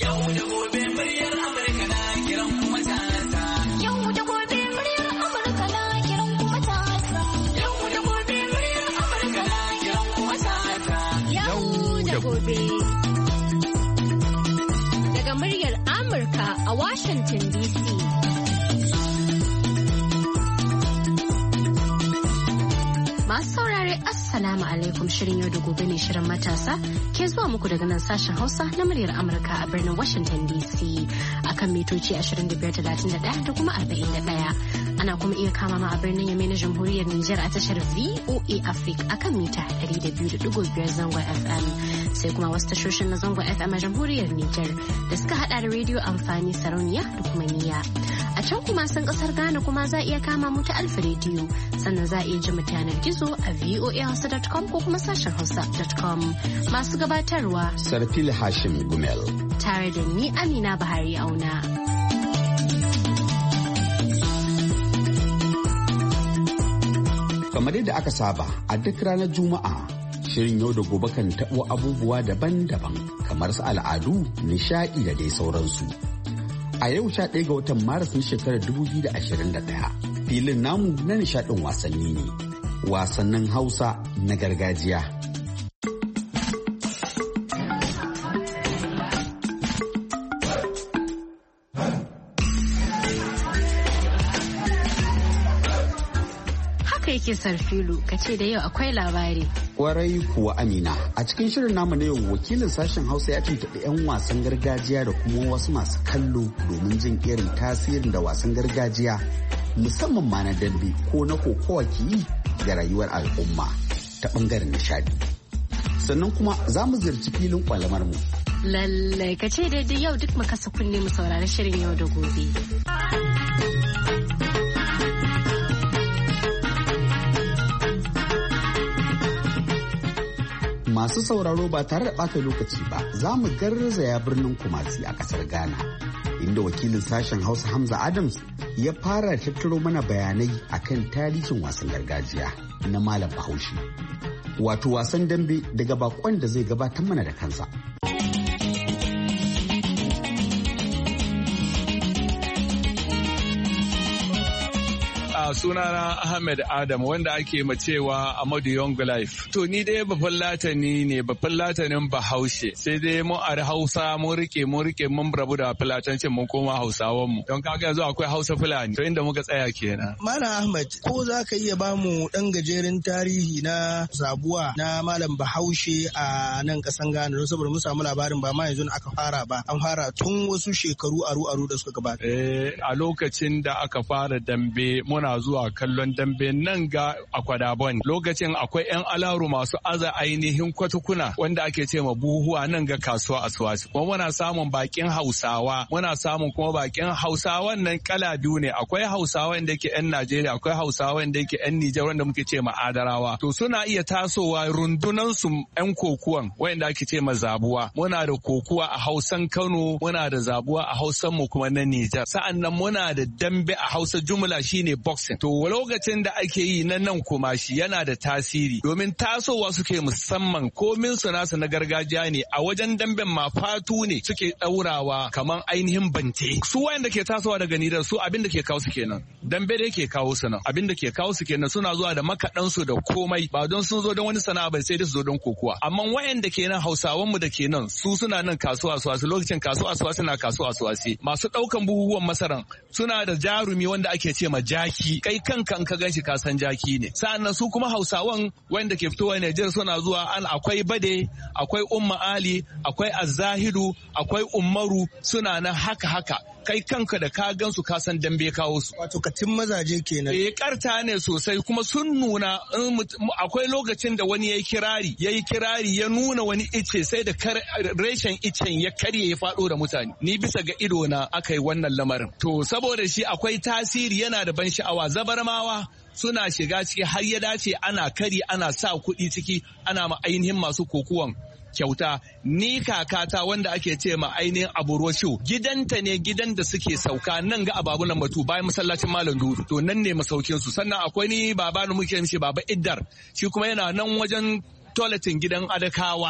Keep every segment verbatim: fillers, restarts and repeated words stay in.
Daga muryar Amurka a Washington D C. Masu saurare Assalamu alaikum, shirin yau da gobe ne shirin matasa ke zuwa muku daga nan sashen Hausa na muryar Amurka a birnin Washington D C akan mitoci ashirin da biyar talatin da ɗaya da kuma arba'in da ɗaya. Ana kuma iya kama ma a birnin Yamai na Jamhuriyar Nijar a tashar V O A Africa akan mita ɗari da biyu da ɗigo biyar zangon F M. Sai kuma wasu tashoshin na zangon F M a Jamhuriyar Nijar da suka hada da rediyo amfani sarauniya da kuma niyya. A can kuma sun kasar Ghana kuma za a iya kama mu ta Alfa rediyo, sannan za a iya ji mu ta yanar gizo a v o a hausa dot com ko kuma sashen hausa dot com. Masu gabatarwa Sarfil Hashim Gumel tare da ni Amina Bahari Auna. Kamar yadda aka saba a duk ranar Juma'a, shirin yau da gobe kan taɓo abubuwa daban-daban kamar su al'adu, nishaɗi da dai sauransu. A yau sha ɗaya ga watan Maris na shekarar dubu biyu da ashirin da ɗaya, filin namu na nishaɗin wasanni ne, wasannin Hausa na gargajiya. Yake Sarfilu, ka ce da yau akwai labari. Kwarai kuwa Amina, a cikin shirin namu na yau wakilin sashen Hausa ya tuntuɓi 'yan wasan gargajiya da kuma wasu masu kallo domin jin irin tasirin da wasan gargajiya musamman ma na dambe ko na kokowa ke yi ga rayuwar al'umma ta bangaren nishadi. Sannan kuma za mu ziyarci filin kwalamar mu. Lallai ka ce da yau duk mu kasa kunne mu saurari shirin yau da gobe. Masu sauraro ba tare da ɓata lokaci ba, za mu garzaya birnin Kumasi a ƙasar Ghana, inda wakilin sashen Hausa Hamza Adams ya fara tattaro mana bayanai akan tarihin wasan gargajiya na Malam Bahaushe. Wato wasan dambe daga bakon da zai gabatar mana da kansa. Sunana Ahmed Adam wanda ake macewa Amadu Young Life. To ni dai babban latani ne, babban latanin Bahaushe. Sai dai mu a Hausa mun rike mun rike mun rabu da filatancin mun koma Hausawan mu. Don kaga yanzu akwai Hausa Fulani. To inda muka tsaya kenan. Malam Ahmed, ko za ka iya ba mu dan gajeren tarihi na zabuwa na Malam Bahaushe a nan kasan Ghana don saboda mun samu labarin ba ma yanzu aka fara ba. An fara tun wasu shekaru aru-aru da suka gabata. Eh, a lokacin da aka fara dambe muna zuwa kallon dambe nan ga Akwadabon. Lokacin akwai 'yan alaru masu aza ainihin kwatukuna wanda ake ce ma buhuwa nan ga kasuwa Aswasi. Kuma muna samun bakin Hausawa, muna samun kuma bakin Hausawan nan kala biyu ne. Akwai Hausawan da ke 'yan Najeriya, akwai Hausawan da ke 'yan Nijar wanda muke ce ma Adarawa. To suna iya tasowa rundunan su 'yan kokuwan wanda ake ce ma zabuwa. Muna da kokuwa a Hausan Kano, muna da zabuwa a Hausan mu kuma na Nijar. Sa'annan muna da dambe a Hausa jumla shine boxing. To lokacin da ake yi na nan kuma shi yana da tasiri domin tasowa suke musamman komin su nasu na gargajiya ne a wajen damben ma fatu ne suke daurawa kamar ainihin bante. Su wayanda ke tasowa daga Nijar su abin da ke kawo su kenan. Dambe da yake kawo su nan. Abin da ke kawo su kenan suna zuwa da makaɗan su da komai ba don sun zo don wani sana'a ba sai da su zo don kokuwa. Amma wayanda ke nan Hausawan mu da ke nan su suna nan kasuwa Aswasi lokacin kasuwa Aswasi na kasuwa Aswasi. Masu ɗaukan buhuhuwan masaran suna da jarumi wanda ake ce ma jaki. Kai kanka in ka ganshi ka san jaki ne. Sa'annan su kuma Hausawan wanda ke fitowa Nijar suna zuwa an akwai Bade, akwai Umma Ali, akwai Azzahidu, akwai Umaru suna nan haka haka. Kai kanka da ka gansu ka san dambe kawo su. Wato katin mazaje kenan. Eh karta ne sosai kuma sun nuna akwai lokacin da wani yayi kirari, yayi kirari ya nuna wani ice sai da reshen icen ya karye ya fado da mutane. Ni bisa ga ido na aka yi wannan lamarin. To saboda shi akwai tasiri yana da ban sha'awa. Zabarmawa suna shiga ciki har ya dace ana kari ana sa kuɗi ciki ana ma ainihin masu kokuwan kyauta. Ni kakata wanda ake ce ma ainihin aburosho gidanta ne gidan da suke sauka nan ga ababunan batu bayan masallacin Malam Dudu. To nan ne masaukin su. Sannan akwai ni baba da muke mishi baba Iddar shi kuma yana nan wajen toiletin gidan Adakawa.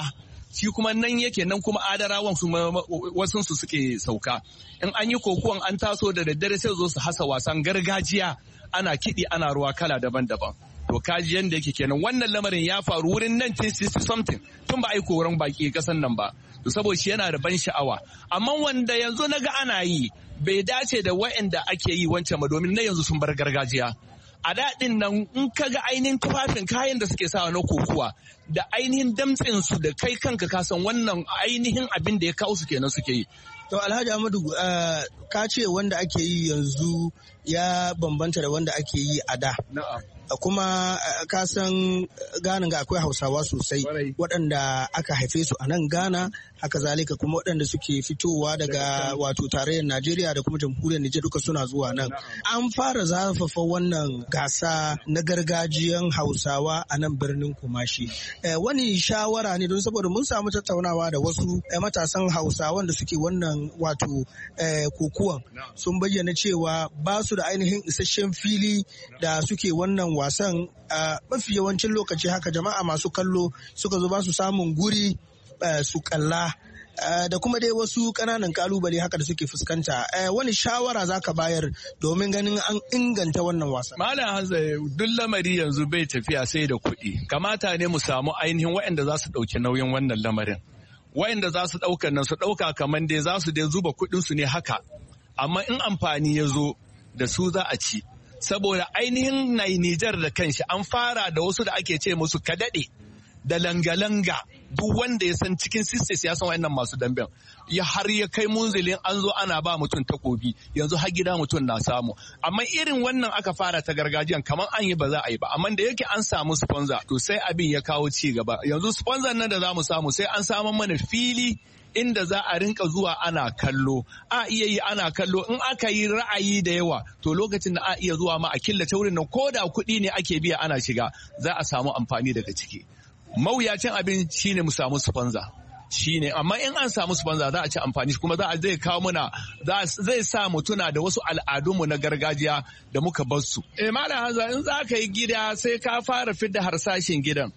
shi kuma nan yake nan kuma adarawan su wasun su suke sauka. In an yi kokuwan an taso da daddare sai zo su hasa wasan gargajiya ana kiɗi ana ruwa kala daban-daban. To kaji yanda yake kenan wannan lamarin ya faru wurin nineteen sixty something tun ba a yi koran baki kasan nan ba. To saboda shi yana da ban sha'awa. Amma wanda yanzu naga ana yi bai dace da wa'anda ake yi wancan ba domin na yanzu sun bar gargajiya. A daɗin nan in ka ga ainihin tufafin kayan da suke sawa na kokuwa da ainihin damtsin su da kai kanka ka san wannan ainihin abin da ya kawo su kenan suke yi. To Alhaji Ahmadu uh, ka ce wanda ake yi yanzu ya bambanta da wanda ake yi a da. Na'am. Kuma ka san Ghana ga akwai Hausawa sosai waɗanda aka haife su a nan Ghana, haka zalika kuma waɗanda suke fitowa daga wato tarayyar Najeriya da kuma jamhuriyar Nijar duka suna zuwa nan. An fara zafafa wannan gasa na gargajiyan Hausawa a nan birnin Kumashi. Eh, wani shawara ne don saboda mun samu tattaunawa da wasu eh, matasan Hausawan da suke wannan wato eh, kokuwan sun bayyana cewa ba su da ainihin isasshen fili da suke wannan wasan a mafi yawancin lokaci haka jama'a masu kallo suka zo ba su samun guri su kalla da kuma dai wasu ƙananan kalubale haka da suke fuskanta. Wani shawara za ka bayar domin ganin an inganta wannan wasan? Malam Hanza, duk lamari yanzu bai tafiya sai da kuɗi. Kamata ne mu samu ainihin waɗanda za su ɗauki nauyin wannan lamarin. Waɗanda za su ɗauka nan su ɗauka kamar dai za su dai zuba kuɗinsu ne haka. Amma in amfani ya zo da su za a ci. Saboda ainihin na Nijar da kanshi an fara da wasu da ake ce musu kadaɗe da langa-langa duk wanda ya san cikin sisters ya san wa'annan masu damben ya har ya kai munzilin an zo ana ba mutum takobi yanzu har gida mutum na samu amma irin wannan aka fara ta gargajiyan kamar an yi ba za a yi ba amma da yake an samu sponsor to sai abin ya kawo ci gaba yanzu sponsor nan da za mu samu sai an samu mana fili inda za a rinka zuwa ana kallo a iya yi ana kallo in aka yi ra'ayi da yawa to lokacin da a iya zuwa ma a killace wurin nan ko da kuɗi ne ake biya ana shiga za a samu amfani daga ciki mawuyacin abin shine mu samu sponsor shine amma in an samu sponsor za a ci amfani kuma za a zai kawo muna zai sa mu tuna da wasu al'adunmu na gargajiya da muka bar su eh malam Hanza in za ka yi gida sai ka fara fidda harsashin gidan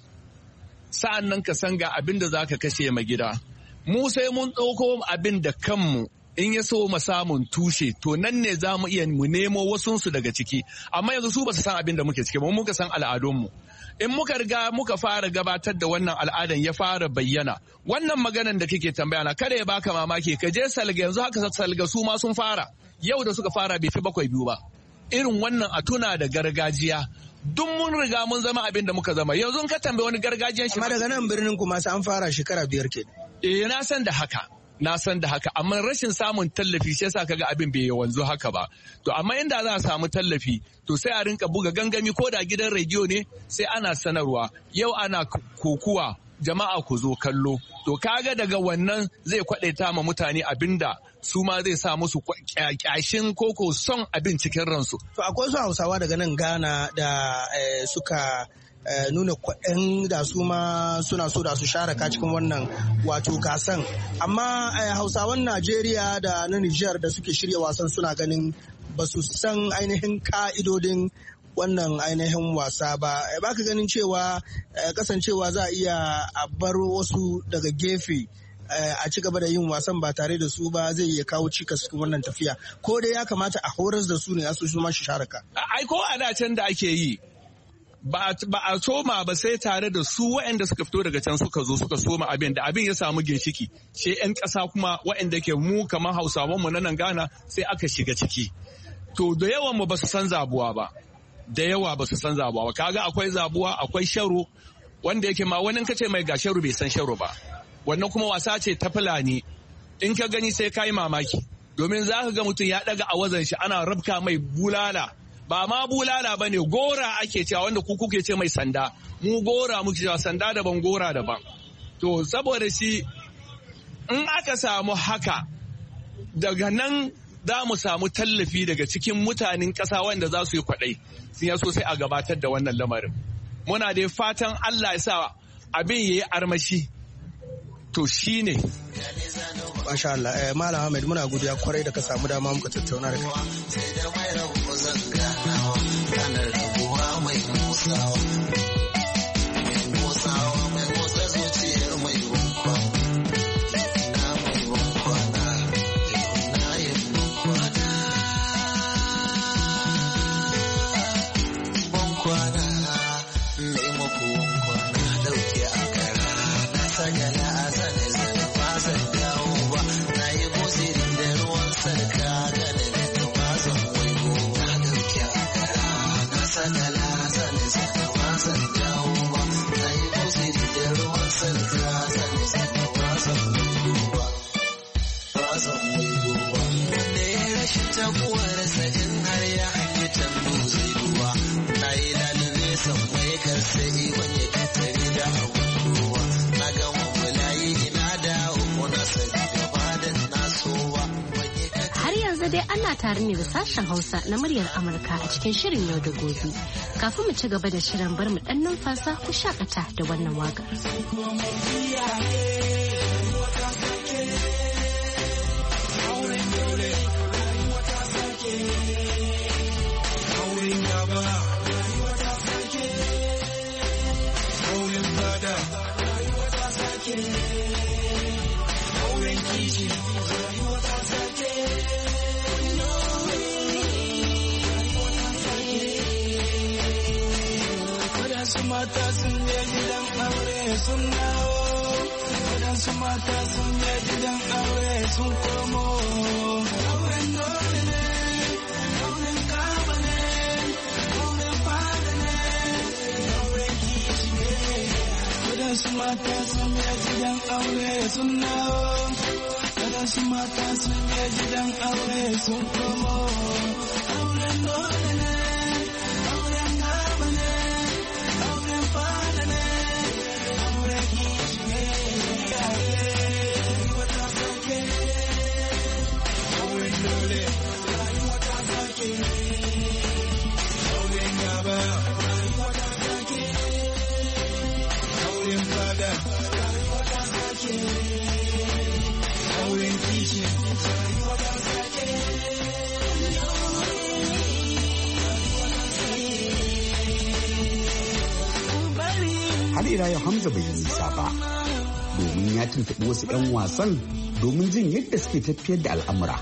sa'an nan ka san ga abin da za ka kashe ma gida mu sai mun ɗauko abin da kanmu in ya so mu samun tushe to nan ne za mu iya mu nemo wasunsu daga ciki amma yanzu su ba su san abin da muke ciki ba muka san al'adunmu in muka riga muka fara gabatar da wannan al'adan ya fara bayyana wannan maganan da kake tambaya na kada ya baka mamaki ka je salga yanzu haka salga su ma sun fara yau da suka fara bai fi bakwai biyu ba irin wannan a tuna da gargajiya duk mun riga mun zama abin da muka zama yanzu in ka tambaye wani gargajiyan shi amma daga nan birnin kuma sai an fara shekara biyar ke eh na san da haka na san da haka amma rashin samun tallafi shi yasa kaga abin bai wanzu haka ba to amma inda za a samu tallafi to sai a rinka buga gangami ko da gidan rediyo ne sai ana sanarwa yau ana kokuwa jama'a ku zo kallo to kaga daga wannan zai kwadaita ma mutane abinda su ma zai sa musu kyashin koko son abin cikin ransu to akwai su Hausawa daga nan Ghana da suka Uh, nuna kwaɗin da su ma suna so da su share ka cikin wannan wato gasan amma uh, hausawan Najeriya da na Nijar da suke shirya wasan suna ganin ba su san ainihin ka'idodin wannan ainihin wasa ba uh, baka ganin cewa uh, kasancewa za a iya a bar wasu daga gefe a ci gaba da yin wasan ba tare da su ba zai iya kawo cikas cikin wannan tafiya ko dai ya kamata a horas da su ne a su ma shi share ka ai ko a da can da ake yi ba a soma ba sai tare da su waɗanda suka fito daga can suka zo suka soma abin da abin ya samu ginshiki sai 'yan ƙasa kuma waɗanda ke mu kamar hausawanmu na nan Ghana sai aka shiga ciki to da yawan mu ba su san zabuwa ba da yawa ba su san zabuwa ba kaga akwai zabuwa akwai sharo wanda yake ma wani kace mai ga sharo bai san sharo ba wannan kuma wasa ce ta fulani in ka gani sai kai mamaki domin za ka ga mutum ya daga a wazan shi ana rabka mai bulala ba ma bulala ba ne gora ake cewa wanda ku kuke ce mai sanda mu gora muke cewa sanda daban gora daban to saboda shi in aka samu haka daga nan za mu samu tallafi daga cikin mutanen ƙasa wanda za su yi kwaɗai sun yaso sai a gabatar da wannan lamarin muna da fatan Allah ya sa abin ya yi armashi to shi ne Masha Allah, eh, Malam Ahmed muna godiya kwarai da ka samu dama muka tattauna da kai. Mai musawa, mai musawa, mai musa zuciyar mai zan waigo ba. Wanda ya rashin tabuwarsa in har ya hanyi tambu zai duba. Na yi lalube san wai karsa iwan ya katare da abubuwa. Na gama bulayi ina da uku na sani gaba da nasowa. Har yanzu dai ana tare ne da sashen Hausa na muryar Amurka a cikin shirin yau da gobe. Kafin mu ci gaba da shirin bar mu dan numfasa ku shakata da wannan waƙar. Mata sun je gidan aure sun dawo, waɗansu mata sun je gidan aure sun komo. Auren dole ne, auren kaba ne, auren fada ne, auren kishi ne. Waɗansu mata sun je gidan aure sun dawo, waɗansu mata sun je gidan aure sun komo. Auren dole ne. Har ila yau Hamza bai yi nisa ba domin ya tuntuɓi wasu 'yan wasan domin jin yadda suke tafiyar da al'amura.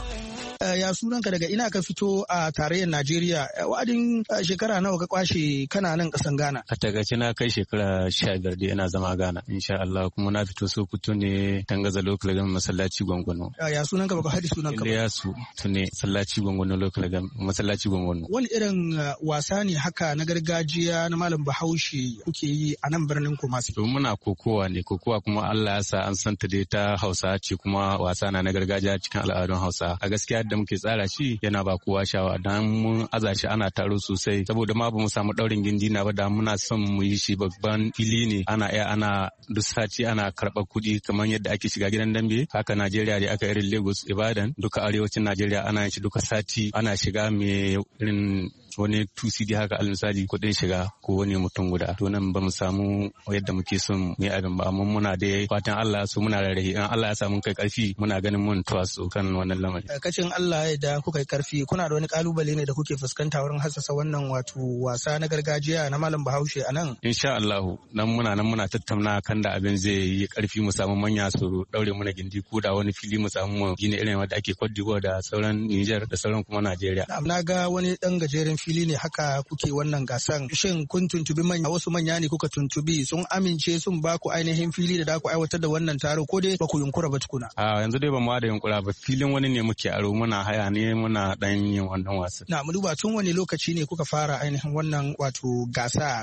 Ya sunanka daga ina ka fito a tarayyar Najeriya wa'adin shekara nawa ka kwashe kana nan kasan Ghana? A tagace na kai shekara sha biyar da ina zama Ghana insha Allah kuma na fito Sokoto ne Tangaza local government masallaci Gwangwano. Ya sunanka baka haɗi sunanka ba? Ya su tune masallaci Gwangwano local government masallaci Gwangwano. Wani irin wasa ne haka na gargajiya na Malam Bahaushe kuke yi a nan birnin Kumasi? To muna kokowa ne kokowa kuma Allah ya sa an santa dai ta Hausa ce kuma wasa na na gargajiya cikin al'adun Hausa. A gaskiya da muke tsara shi yana ba kowa shawa dan mun aza shi ana taro sosai saboda ma ba mu samu daurin gindi na ba da muna son mu yi shi babban fili ne ana iya ana duk sati ana karɓar kuɗi kamar yadda ake shiga gidan dambe haka Najeriya da aka irin Lagos Ibadan duka arewacin Najeriya ana yin shi duka sati ana shiga mai irin wani tusi da haka almisali kuɗin shiga ko wani mutum guda to nan ba mu samu yadda muke son mu yi abin ba amma muna da fatan Allah su muna rarrahi in Allah ya samu kai karfi muna ganin mun tawasu kan wannan lamari. Kacin Allah ya da kuka yi karfi kuna da wani kalubale ne da kuke fuskanta wurin hassasa wannan wato wasa na gargajiya na Malam Bahaushe a nan? Insha Allah nan muna nan muna tattauna kan da abin zai yi karfi mu samu manya su daure muna gindi ko da wani fili mu samu gina irin wanda ake Cote d'Ivoire da sauran Niger da sauran kuma Najeriya. Na ga wani dan gajeren fili ne haka kuke wannan gasan shin kun tuntubi manya wasu manya ne kuka tuntubi sun amince sun ba ku ainihin fili da da ku aiwatar da wannan taro ko dai ba ku yunkura ba tukuna? A yanzu dai ba mu da yunkura ba filin wani ne muke aro muna haya ne muna dan yin wannan wasa. Na mu duba tun wani lokaci ne kuka fara ainihin wannan wato gasa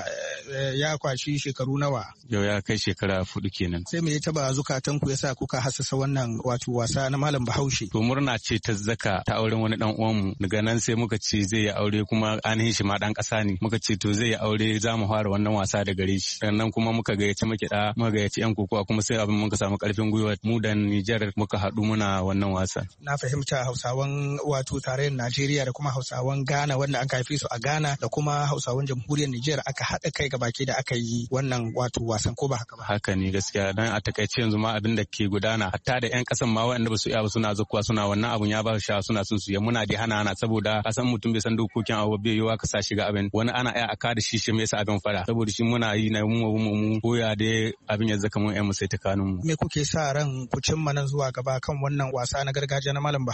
ya kwashi shekaru nawa? Yau ya kai shekara fudu kenan. Sai me ya taba zukatan ku yasa kuka hassasa wannan wato wasa na Malam Bahaushe? To murna ce ta zaka ta auren wani dan uwanmu daga nan sai muka ce zai yi aure kuma ainihin shi ma dan kasa ne muka ce to zai yi aure za mu fara wannan wasa da gare shi sannan kuma muka gayyaci makiɗa muka gayyaci yan kokowa kuma sai abin muka samu karfin gwiwa mu da Nijar muka haɗu muna wannan wasa. Na fahimta Hausawan wato tarayyar Najeriya da kuma Hausawan Ghana wanda aka haife su a Ghana da kuma Hausawan jamhuriyar Nijar aka haɗa kai gabaki da aka yi wannan wato wasan ko ba haka ba? Haka ne gaskiya dan a takaice yanzu ma abin da ke gudana hatta da yan kasan ma waɗanda ba su iya ba suna zakuwa suna wannan abun ya ba su sha suna son su ya muna dai hana hana saboda kasan mutum bai san dokokin abu bai yiwa ka sa shiga abin wani ana iya aka da shi shi me yasa abin fara saboda shi muna yi na mu mu mu koya dai abin ya zaka mun ƴan mu sai ta kanun mu. Me kuke sa ran ku cimma nan zuwa gaba kan wannan wasa na gargajiya na Malam Bahaushe?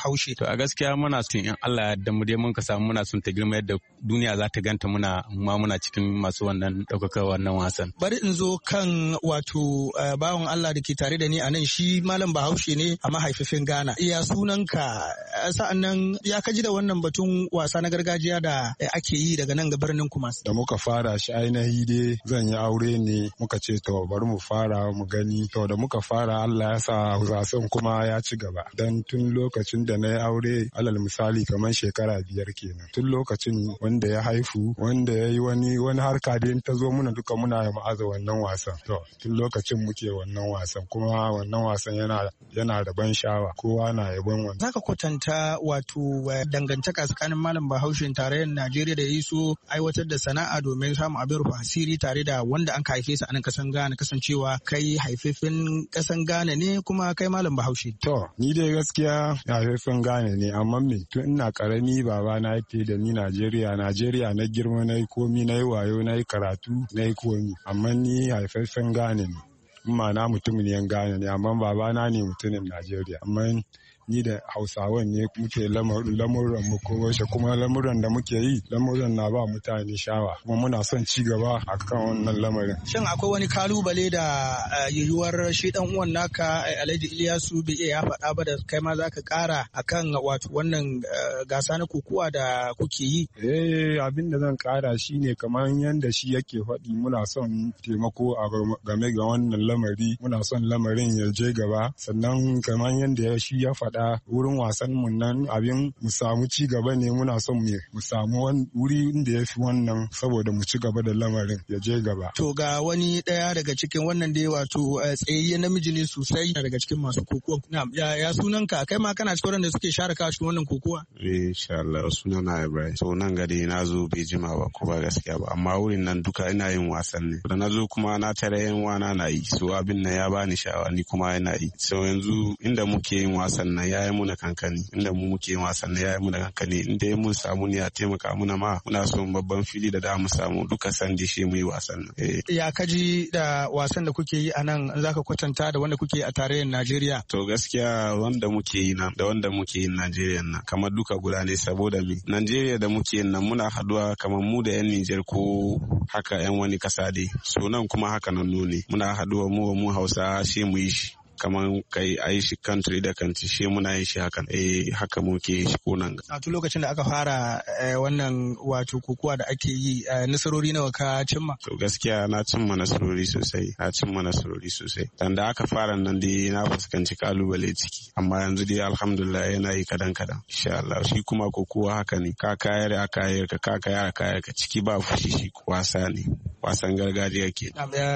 To a gaskiya muna son in Allah ya yarda mu dai mun ka samu muna son ta girma yadda duniya za ta ganta muna ma muna cikin masu wannan ɗaukaka wannan wasan. Bari in zo kan wato bawan Allah da ke tare da ni a nan, shi Malam Bahaushe ne a mahaififin Ghana. Iya sunanka, sa'an nan ya kaji da wannan batun wasa na gargajiya da ake yi daga nan ga birnin Kumasi. Da muka fara shi ainihi dai zan yi aure ne muka ce to bari mu fara mu gani. To da muka fara Allah ya sa wasan kuma ya ci gaba. Dan tun lokacin da na yi aure alal misali kamar shekara biyar kenan. Tun lokacin wanda ya haifu wanda ya yi wani wani harka da ta zo muna duka muna ma'aza wannan wasan. To tun lokacin muke wannan wasan kuma wannan wasan yana yana da ban sha'awa kowa na yabon wannan. Zaka kwatanta wato dangantaka tsakanin Malam Bahaushe tarayyar Najeriya da yi so aiwatar da sana'a domin samun abin rufa asiri tare da wanda an ka haife sa a nan kasan Ghana, kasancewa kai haifefin kasan Ghana ne kuma kai Malam Bahaushe. To ni dai gaskiya haifefin Ghana ne amma me tun ina karami baba na yake da ni Najeriya Najeriya na girma na yi komi na yi wayo na yi karatu na yi komi amma ni haifafen Ghana ne. Amma na mutumin yan Ghana ne amma baba na ne mutumin Najeriya amma ni da Hausawan ne muke lamuran mu ko wace kuma lamuran da muke yi lamuran na ba mutane shawa kuma muna son ci gaba akan wannan lamarin. Shin akwai wani kalubale da yiwuwar shi dan uwan naka Alhaji Ilyasu bai iya faɗa ba da kai ma zaka ƙara akan wato wannan gasa na kokuwa da kuke yi? Eh abin da zan ƙara shine kamar yanda shi yake faɗi muna son taimako a game ga wannan lamari muna son lamarin ya je gaba sannan kamar yanda shi ya faɗi da wurin wasan mu nan abin mu samu ci gaba ne muna son mu samu wuri da ya fi wannan saboda mu ci gaba da lamarin ya je gaba. To ga wani daya daga cikin wannan dai wato tsayayyen namiji ne sosai daga cikin masu kokowa. Ya, ya sunan ka kai ma kana cikin wanda suke share ka cikin wannan kokowa? Eh insha Allah sunana Ibrahim. So nan gari na zo bai jima ba ko ba gaskiya ba amma wurin nan duka ina yin wasan ne. Da na zo kuma na tare yan wana na yi so abin nan ya bani sha'awa ni kuma ina yi. So yanzu inda muke yin wasan nan ya yi muna kankani inda mu muke wasan ya yi muna kankani inda mun samu ne a taimaka muna ma muna son babban fili da da mu samu duka sandi shi mu yi wasan nan. Ya kaji da wasan da kuke yi a nan zaka kwatanta da wanda kuke a tarayyar Najeriya? To gaskiya wanda muke yi nan da wanda muke yi Najeriya nan kamar duka guda ne saboda mi Najeriya da muke yin nan muna haduwa kamar mu da yan Niger ko haka yan wani kasa dai so nan kuma haka nan ne muna haduwa mu mu Hausa shi mu yi shi kamar kai a yi shi country da country shi muna yin shi hakan eh haka muke shi ko nan. A tun lokacin da aka fara wannan wato kokuwa da ake yi nasarori nawa ka cimma? To gaskiya na cimma nasarori sosai na cimma nasarori sosai dan da aka fara nan dai na fuskanci kalubale ciki amma yanzu dai alhamdulillah yana yi kadan kadan insha Allah shi kuma kokuwa haka ne ka kayar a kayar ka ka kayar a kayar ka ciki ba fushi shi wasa ne wasan gargajiya ke.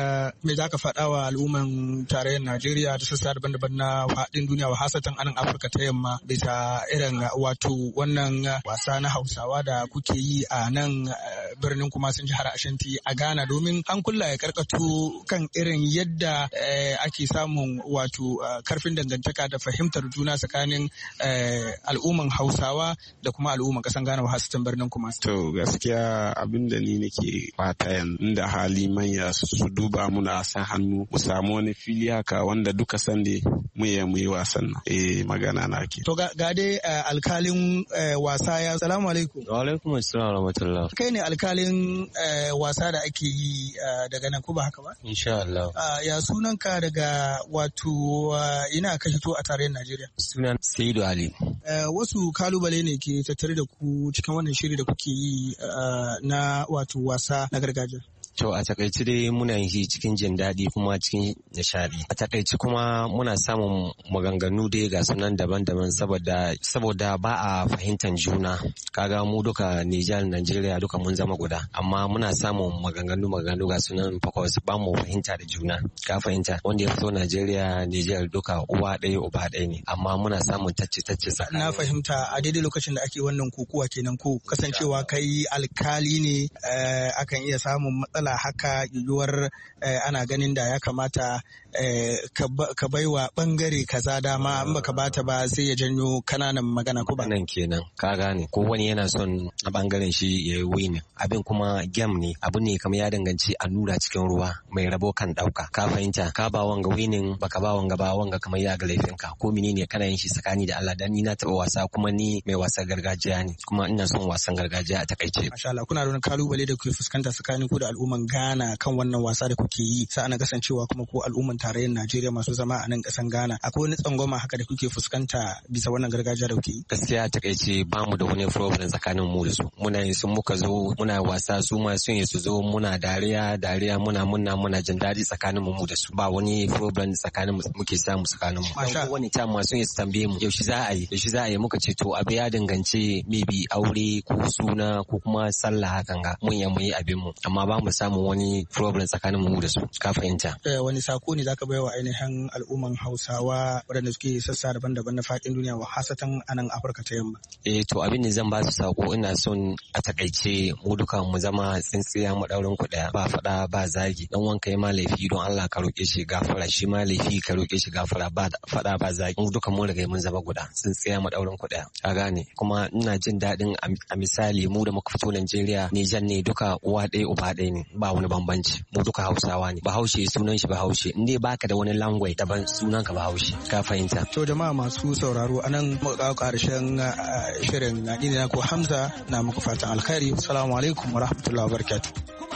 Me za ka faɗa wa al'umman tarayyar Najeriya da sassa daban-daban na faɗin duniya hasatan anan Afirka ta yamma bisa irin wato wannan wasa na Hausawa da kuke yi a nan birnin kuma sun jihar Ashanti a Ghana domin an kulla ya karkato kan irin yadda ake samun wato karfin dangantaka da fahimtar juna tsakanin al'umman Hausawa da kuma al'umman kasan Ghana hasatan birnin kuma. To gaskiya abinda ni nake fata yanzu da hali manya su duba muna sa hannu mu samu wani fili haka wanda duka sande mu yi mu yi wasan nan eh magana na ke. To ga dai alkalin wasa ya salamu alaikum. Wa alaikum assalam wa rahmatullah. Kai ne alkalin wasa da ake yi daga nan ko ba haka ba? Insha Allah. Ya sunanka daga wato ina ka fito a tarayyar Najeriya? Sunan Saidu Ali. Wasu kalubale ne ke tattare da ku cikin wannan shiri da kuke yi na wato wasa na gargajiya? To a takaice dai muna yin shi cikin jin daɗi kuma cikin nishadi. A takaice kuma muna samun maganganu dai ga sunan daban-daban saboda saboda ba a fahimtar juna. Kaga mu duka Nijar, Najeriya duka mun zama guda. Amma muna samun maganganu maganganu ga sunan fakwas ba mu fahimta da juna. Ka fahimta wanda ya fito Najeriya, Nijar duka uwa ɗaya uba ɗaya ne. Amma muna samun tacce-tacce tsakanin. Na fahimta a daidai lokacin da ake wannan kokuwa kenan ko kasancewa kai alkali ne akan iya samun matsala haka yiwuwar ana ganin da ya kamata ka baiwa bangare kaza dama in baka bata ba sai ya janyo kananan magana ko ba nan kenan ka gane ko wani yana son a bangaren shi ya yi wini abin kuma game ne abu ne kamar ya danganci allura cikin ruwa mai rabo kan dauka ka fahimta ka ba wanga winin baka ba wanga ba wanga kamar ya ga laifinka ko menene kana yin shi tsakani da Allah dan ni na taba wasa kuma ni mai wasan gargajiya ne kuma ina son wasan gargajiya a takaice. Masha Allah kuna da wani kalubale da kuke fuskanta tsakanin ku da al'umman Ghana kan wannan wasa da kuke yi sa'ana kasancewa kuma ko al'umman tarayyar Najeriya masu zama a nan kasan Ghana akwai wani tsangwama haka da kuke fuskanta bisa wannan gargajiya da kuke yi? Gaskiya a takaice ba mu da wani problem tsakanin mu da su muna yin sun muka zo muna wasa su ma sun yi su zo muna dariya dariya muna muna muna jin daɗi tsakanin mu da su ba wani problem tsakanin mu muke samu tsakanin mu. Masha wani ta ma sun yi su tambaye mu yaushe za a yi yaushe za a yi muka ce to abu ya danganci maybe aure ko suna ko kuma sallah hakan ga mun ya muyi abin mu amma ba mu samu wani problem tsakanin mu da su ka fahimta. Eh wani sako ne zaka baiwa ainihin al'umman Hausawa waɗanda suke sassa daban-daban na faɗin duniya wa hasatan a nan Afirka ta yamma? Eh to abin da zan ba su sako ina son a takaice mu duka mu zama tsintsiya mu daurin ku daya ba faɗa ba zagi dan wanka yi ma laifi don Allah ka roke shi gafara shi ma laifi ka roke shi gafara ba faɗa ba zagi mu duka mun riga mun zama guda tsintsiya mu daurin ku daya ka gane kuma ina jin daɗin a misali mu da muka fito Najeriya Nijar ne duka uwa ɗaya uba ɗaya ne ba wani bambanci mu duka Hausawa ne Bahaushe sunan shi Bahaushe in dai baka da wani language daban sunan ka Bahaushe ka fahimta. To jama'a masu sauraro anan muka kawo karshen shirin na dina ko Hamza na muku fatan alkhairi assalamu alaikum wa rahmatullahi wa barakatuh.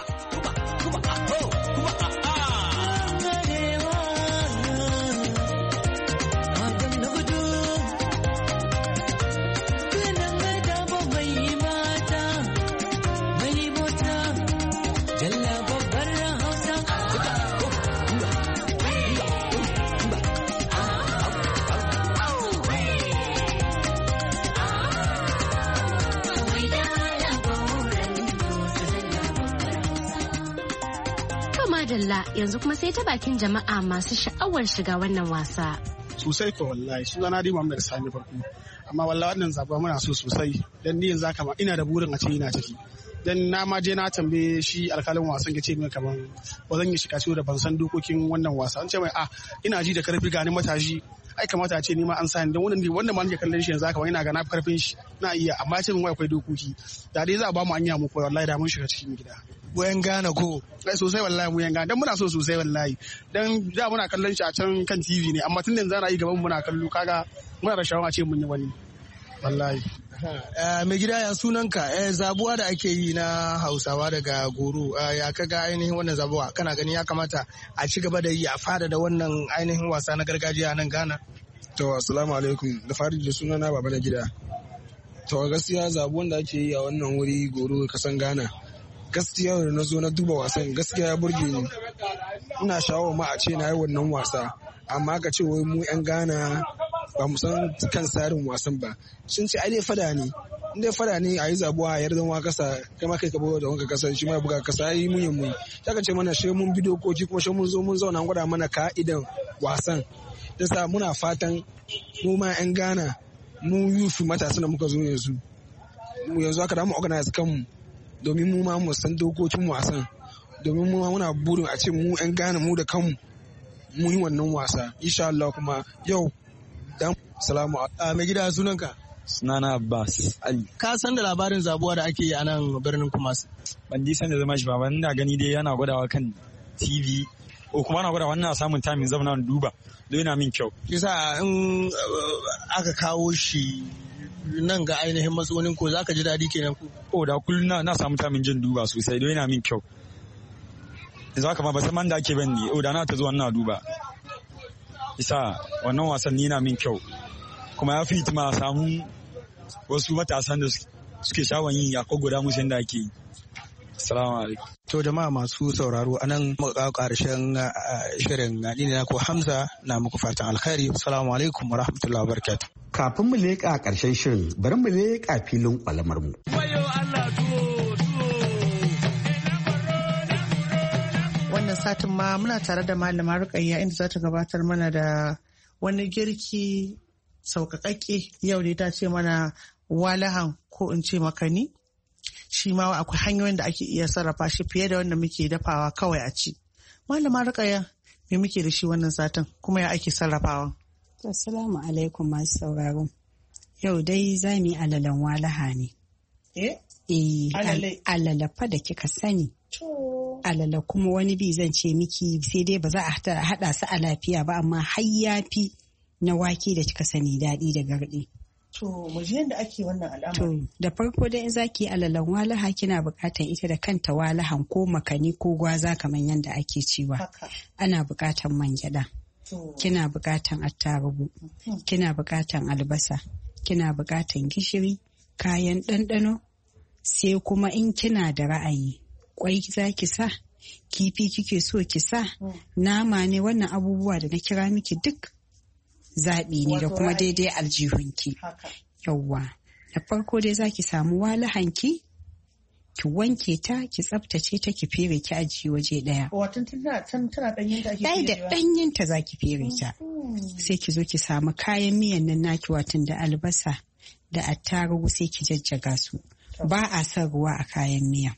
Madalla yanzu kuma sai ta bakin jama'a masu sha'awar shiga wannan wasa. Sosai ko wallahi sunana dai Muhammad Sani farko amma wallahi wannan zabuwa muna so sosai dan ni yanzu haka ma ina da burin a ce ina ciki dan na ma je na tambaye shi alkalin wasan ya ce min kaman ba zan yi shiga ciwo da ban san dokokin wannan wasa an ce mai a ina ji da karfi gani matashi ai kamata a ce ni ma an sani dan wannan wannan ma nake kallon shi yanzu haka ina ga na karfin shi na iya amma ce min wai akwai dokoki da dai za a ba mu anya mu ko wallahi da mun shiga cikin gida. Wayan Ghana ko ai sosai wallahi mu yan Ghana dan muna so sosai wallahi dan da muna kallon shi a can kan T V ne amma tun da yanzu ana yi gaban muna kallo kaga muna da shawara ce mun yi wani wallahi. Mai gida ya sunanka zabuwa da ake yi na Hausawa daga Goro ya kaga ainihin wannan zabuwa kana gani ya kamata a ci gaba da yi a fada da wannan ainihin wasa na gargajiya nan Ghana? To assalamu alaikum da fari da sunana baba na gida. To gaskiya zabuwan da ake yi a wannan wuri Goro kasan Ghana gaskiya da na zo na duba wasan gaskiya ya burge ni ina sha'awar ma a ce na yi wannan wasa amma ka ce wai mu yan Ghana ba mu san kan tsarin wasan ba sun ce ai dai fada ne in dai fada ne a yi zabuwa a yarda wa kasa kai ma kai ka bawa da wanka kasa shi ma buga kasa yi mun yin mu ta ka ce mana shi mun bi dokoki kuma shi mun zo mun zauna gwada mana ka'idan wasan yasa muna fatan mu ma yan Ghana mu yufi matasa da muka zo yanzu mu yanzu aka da mu organize kanmu domin mu ma mu san dokokin wasan domin mu ma muna burin a ce mu yan Ghana mu da kanmu mu yi wannan wasa insha Allah kuma yau dan salamu alaikum. Mai gida sunanka? Sunana Abbas Ali. Ka san da labarin zabuwa da ake yi a nan birnin Kumasi? Ban ji san da zama shi ba ban ina gani dai yana gwadawa kan T V ko kuma ana gwada wannan samun tamin zama na duba don yana min kyau. Kisa in aka kawo shi nan ga ainihin matsalolin ko zaka ji daɗi kenan ku? O da kullum na, na samu tamin jin duba sosai don yana min kyau. Yanzu haka ma ba san man da ake ban ne o da na ta zuwa na duba. Isa wannan wasan ni yana min kyau kuma ya fi ma samu wasu matasan da suke shawon yi a guda musu yadda ake yi. Assalamu alaikum. To jama'a masu sauraro anan muka kawo karshen shirin ni ne ko Hamza na muku fatan alkhairi. Assalamu alaikum wa rahmatullahi wa barakatuh. Kafin mu leƙa ƙarshen shirin bari mu leƙa filin kwalamar mu. Wannan satin ma muna tare da malama Rukayya inda za ta gabatar mana da wani girki sauƙaƙaƙe. Yau ne ta ce mana walahan ko in ce makani. Shi ma akwai hanyoyin da ake iya sarrafa shi fiye da wanda muke dafawa kawai a ci. Malama Rukayya, me muke da shi wannan satin kuma ya ake sarrafawa? Assalamu alaikum masu sauraro. Yau dai za mu yi alalan walaha ne. Eh? Eh, alala fa da kika sani. Alala kuma wani bi zan ce miki sai dai ba za a haɗa su a lafiya ba amma har yafi na wake da kika sani daɗi da garɗi. To, mu ji yadda ake wannan al'amari. To, da farko dai in zaki alalan walaha kina buƙatar ita da kanta walahan ko makani ko gwaza kamar yadda ake cewa. Ana buƙatar man gyaɗa. Kina buƙatar attarugu. Kina buƙatar albasa. Kina buƙatar gishiri, kayan ɗanɗano, sai kuma in kina da ra'ayi. Kwai za ki sa, kifi kike so ki sa, nama ne wannan abubuwa da na kira miki duk zaɓi ne da kuma daidai aljihunki. Yawwa. Da farko dai za ki samu walahanki, ki wanke ta, ki tsaftace ta, ki fere ki ajiye waje ɗaya. Watan tana ɗanyen ta ake firewa? Da ɗanyen ta za ki fere ta. Sai ki zo ki samu kayan miyan nan naki watan da albasa da attarugu sai ki jajjaga su. Ba a son ruwa a kayan miya.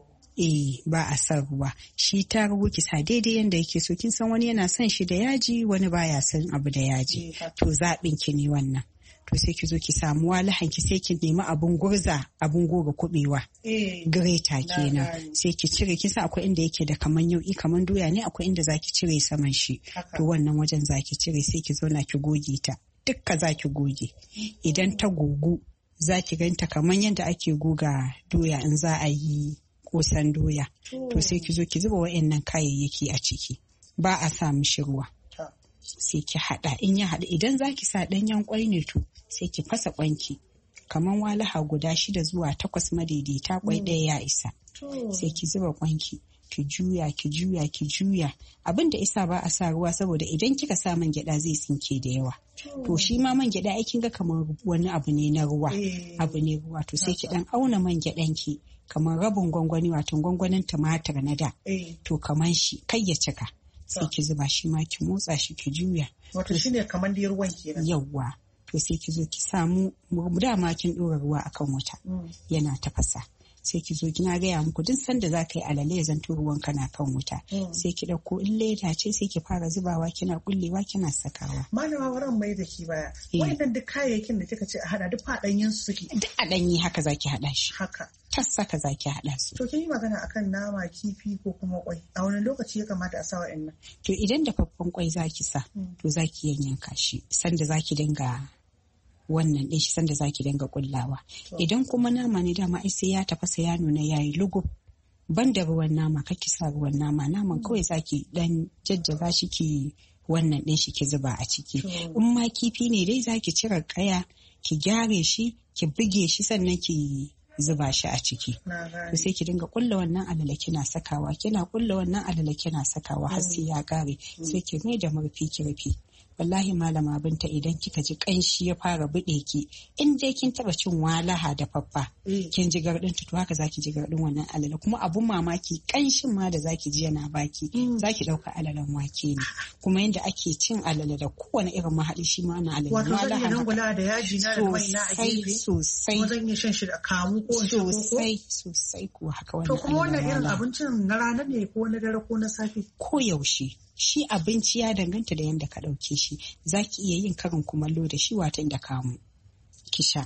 Eh, ba a son ruwa. Shi ta rubu ki sa daidai yanda yake so. Kin san wani yana son shi da yaji, wani baya son abu da yaji. To zaɓin ki ne wannan. To sai ki zo ki samu walahan ki sai ki nemi abun gurza, abun goga kubewa. Greta kenan. Sai ki cire, kin san akwai inda yake da kaman yau'i kaman doya ne, akwai inda zaki cire saman shi. To wannan wajen zaki cire sai ki zo na ki goge ta. Dukka zaki goge. Idan ta gogu zaki ganta kaman yadda ake goga doya in za a yi kosan doya. To sai ki zo ki zuba wa'annan kayayyaki a ciki. Ba a sa mishi ruwa. Sai ki haɗa, in ya haɗu idan za ki sa ɗanyen kwai ne to sai ki fasa kwanki. Kaman walaha guda shida zuwa takwas madaidaita kwai ɗaya ya isa. Sai ki zuba kwanki. Ki juya, ki juya, ki juya. Abin da isa ba a sa ruwa saboda idan kika sa man gyaɗa zai tsinke da yawa. To shi ma man gyaɗa ai kin ga kamar wani abu ne na ruwa. Abu ne ruwa to sai ki dan auna man gyaɗan ki kamar rabin gwangwani wato gwangwanin tumatir na da. To kaman shi kai ya cika. Sai ki zuba shi ma ki motsa shi ki juya. Wato shine kaman da ruwan kenan. Yawwa. To sai ki zo ki samu dama kin ɗora ruwa akan wuta. Yana tafasa. Sai ki zo kina gaya muku duk sanda za ka yi alale ya zanto ruwan kana kan wuta. Sai ki ɗauko in leda ce sai ki fara zubawa kina kullewa kina sakawa. Malama waran mai da ki baya. Wannan duk kayayyakin da kika ce a hada duk faɗanyen su suke. Duk a ɗanyi haka zaki haɗa shi. Haka. Tas saka zaki haɗa su. To kin yi magana akan nama, kifi ko kuma kwai. A wani lokaci ya kamata a sa wa'annan? To idan dafaffen kwai zaki sa, to zaki yanyanka shi sanda zaki dinga wannan ɗin shi sanda zaki dinga kullawa. Idan kuma nama ne dama ai sai ya tafasa ya nuna yayi lugub. Banda ruwan nama kake sa ruwan nama, naman kawai zaki dan jajjaga shi ki wannan ɗin shi ki zuba a ciki. In ma kifi ne dai zaki cire kaya ki gyare shi ki buge shi sannan ki zuba shi a ciki. To sai ki dinga kulla wannan alala kina sakawa, kina kulla wannan alala kina sakawa har sai ya kare. Sai ki mai da murfi ki rufe. Wallahi malama Binta idan kika ji kanshi ya fara bude ki, in dai kin taba cin walaha da faffa kin ji gardin to haka zaki ji gardin wannan alala. Kuma abun mamaki kanshin ma da zaki ji yana baki zaki dauka alalan wake ne. Kuma yanda ake cin alala da kowane irin mahaɗi shi ma na alala wato zan yi gula da yaji na da mai na a gefe sosai zan yi shan shi da kamu ko sosai sosai ko haka wannan. To kuma wannan irin abincin na rana ne ko na dare ko na safe? Ko yaushe. Shi abinci ya danganta da yadda ka ɗauke shi. Za ki iya yin karin kumallo da shi watan da kamu ki sha.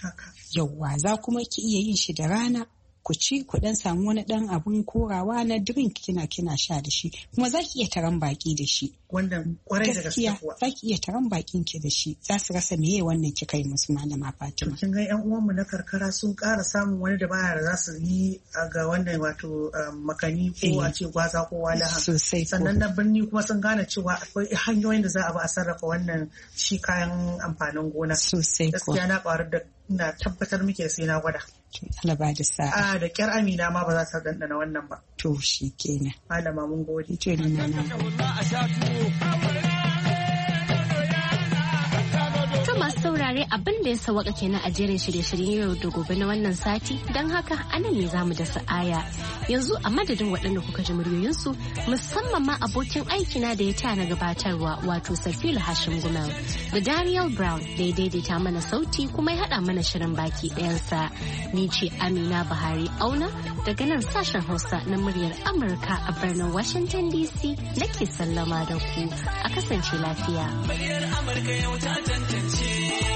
Yawwa za kuma ki iya yin shi da rana ku ci ku dan samu wani dan abun korawa na drink kina kina sha da shi. Kuma za ki iya taron baki da shi. Wannan kwarai da gaske kuwa. Za ki iya taron bakin ki da shi. Za su rasa meye wannan kika yi musu malama Fatima. Kin ga yan uwanmu na karkara sun ƙara samun wani dabara da za su yi ga wannan wato makani ko a ce gwaza ko walaha. Sosai. Sannan na birni kuma sun gane cewa akwai hanyoyin da za a bi a sarrafa wannan shi kayan amfanin gona. Sosai. Gaskiya na ƙwarar da ina tabbatar muke sai na gwada. Alaba da sa'a. A da kyar Amina ma ba za ta dandana wannan ba. To shi kenan. Malama mun gode. To ni na. To masu saurare saurare abin da ya sawaka kenan a jerin shirye-shiryen yau da gobe na wannan sati, don haka anan ne zamu dasa aya. Yanzu a madadin waɗanda kuka ji muryoyinsu musamman ma abokin aikina da ya taya na gabatarwa wato Safilu Hashim Gumel da Daniel Brown da ya daidaita mana sauti kuma ya haɗa mana shirin baki ɗayansa. Ni ce Amina Buhari Auna daga nan sashen Hausa na muryar Amurka a birnin Washington D C nake sallama da ku a kasance lafiya. Muryar Amurka yau ta tantance.